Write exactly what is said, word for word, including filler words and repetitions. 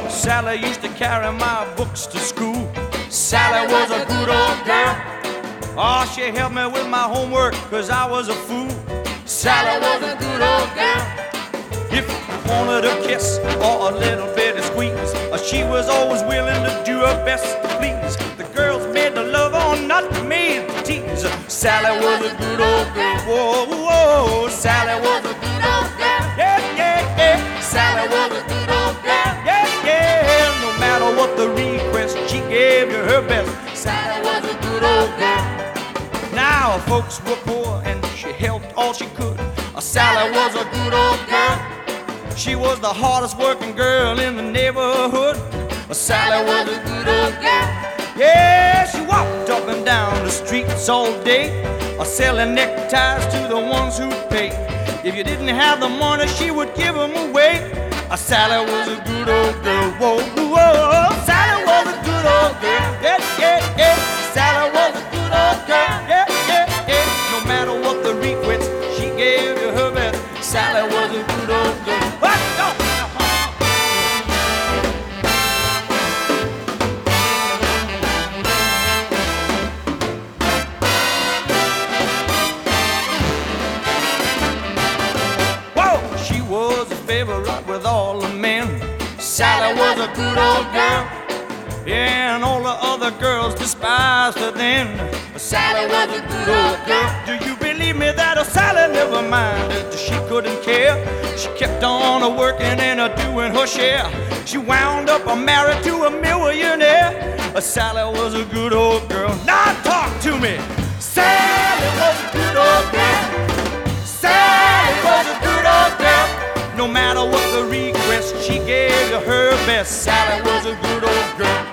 Sally used to carry my books to school. Sally was a good old girl. Oh, she helped me with my homework, cause I was a fool. Sally was a good old girl. If you wanted a kiss or a little bit of squeeze, she was always willing to do her best to please. The girls made the love on, not made to tease. Sally was a good old girl. Whoa, whoa, Sally was a good old girl. Yeah, yeah, yeah. Sally was a good old girl. Yeah, yeah. No matter what the request, she gave you her best. Sally was a good old girl. Now folks were poor and she helped all she could. Sally was a good old girl. She was the hardest working girl in the neighborhood. Sally was a good old girl. Yeah, she walked up and down the streets all day, selling neckties to the ones who paid. If you didn't have the money, she would give them away. Sally was a good old girl. Whoa, whoa, Sally was a good old girl. Yeah, yeah, yeah. Sally was a good old girl. Yeah, yeah, yeah. No matter what the request, she gave you her best. Sally was a good old girl. What? Go! Whoa! She was a favorite with all the men. Sally was a good old girl. Yeah, and all the other girls despised her then. Sally was a good old girl. Do you believe me that a Sally never minded? She couldn't care. She kept on a working and a doing her share. She wound up a married to a millionaire. A Sally was a good old girl. Now talk to me. Sally was a good old girl. Sally was a good old girl. No matter what the request, she gave you her best. Sally was a good old girl.